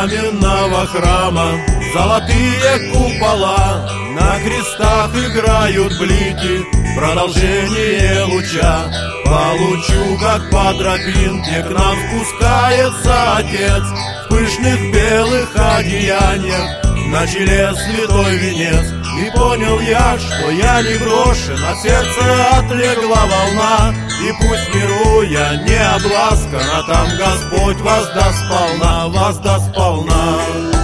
каменного храма золотые купола, на крестах играют блики, продолжение луча. По лучу, как по тропинке, к нам спускается Отец в пышных белых одеяниях, на челе святой венец. И понял я, что я не брошен, а сердце отлегла волна. И пусть миру я не обласкан, а там Господь воздаст сполна, воздаст сполна.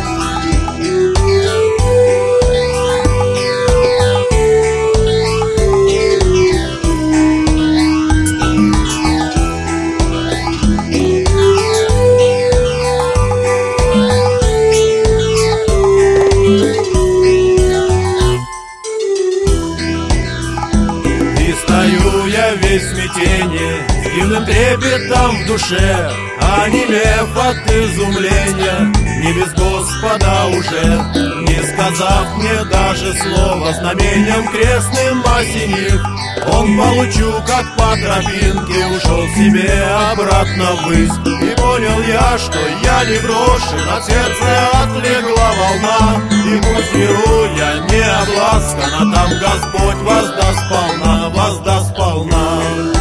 Стою я весь в смятении, с дивным трепетом в душе, онемев от изумления, не без Господа уже, не сказав мне даже слова, знамением крестным осенив, он по лучу, как по тропинке, ушел себе обратно ввысь. И понял я, что я не брошен, от сердца отлегла волна. И пусть миру я не обласкан, а там Господь воздаст сполна, воздаст сполна.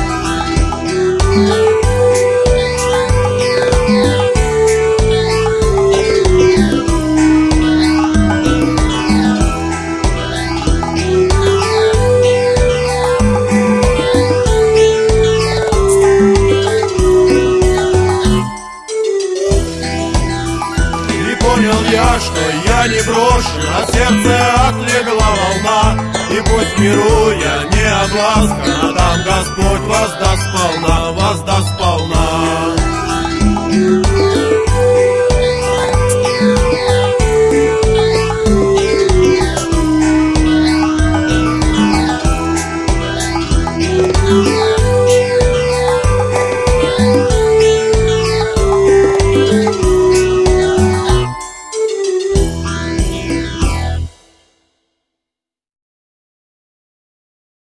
Понял я, что я не брошен, от сердца отлегла волна. И пусть миру я не обласкан, а там Господь воздаст сполна, воздаст